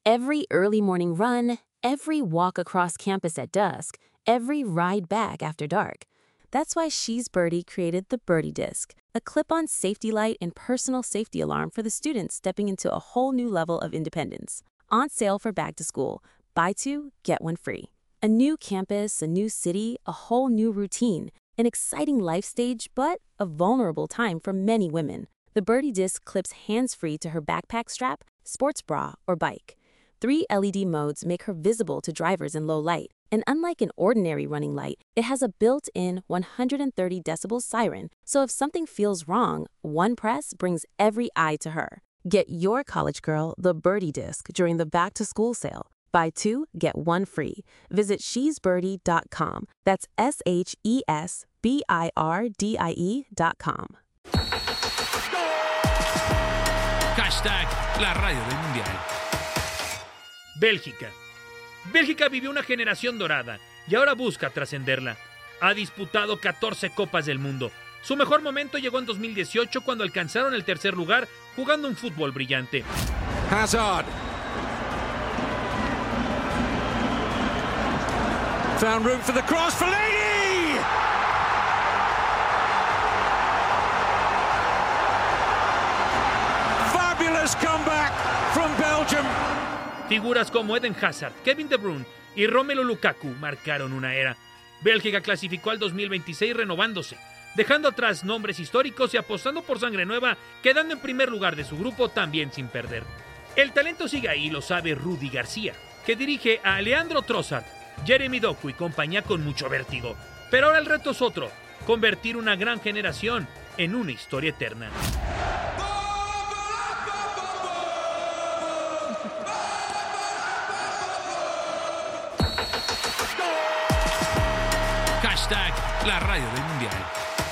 Every early morning run, every walk across campus at dusk, every ride back after dark. That's why She's Birdie created the Birdie Disc, a clip-on safety light and personal safety alarm for the students stepping into a whole new level of independence. On sale for back to school. Buy two, get one free. A new campus, a new city, a whole new routine. An exciting life stage, but a vulnerable time for many women. The Birdie Disc clips hands-free to her backpack strap, sports bra, or bike. 3 LED modes make her visible to drivers in low light. And unlike an ordinary running light, it has a built-in 130 decibel siren, so if something feels wrong, one press brings every eye to her. Get your college girl the Birdie Disc during the back-to-school sale. Buy two, get one free. Visit shesbirdie.com. That's SHESBIRDIE.com. Hashtag la radio del mundial. Bélgica. Bélgica vivió una generación dorada y ahora busca trascenderla. Ha disputado 14 Copas del Mundo. Su mejor momento llegó en 2018 cuando alcanzaron el tercer lugar jugando un fútbol brillante. Hazard. Found room for the cross for Lady! Fabulous comeback from Belgium. Figuras como Eden Hazard, Kevin De Bruyne y Romelu Lukaku marcaron una era. Bélgica clasificó al 2026 renovándose, dejando atrás nombres históricos y apostando por sangre nueva, quedando en primer lugar de su grupo también sin perder. El talento sigue ahí, lo sabe Rudi García, que dirige a Leandro Trossard, Jeremy Doku y compañía con mucho vértigo. Pero ahora el reto es otro, convertir una gran generación en una historia eterna. Hashtag la radio del mundial.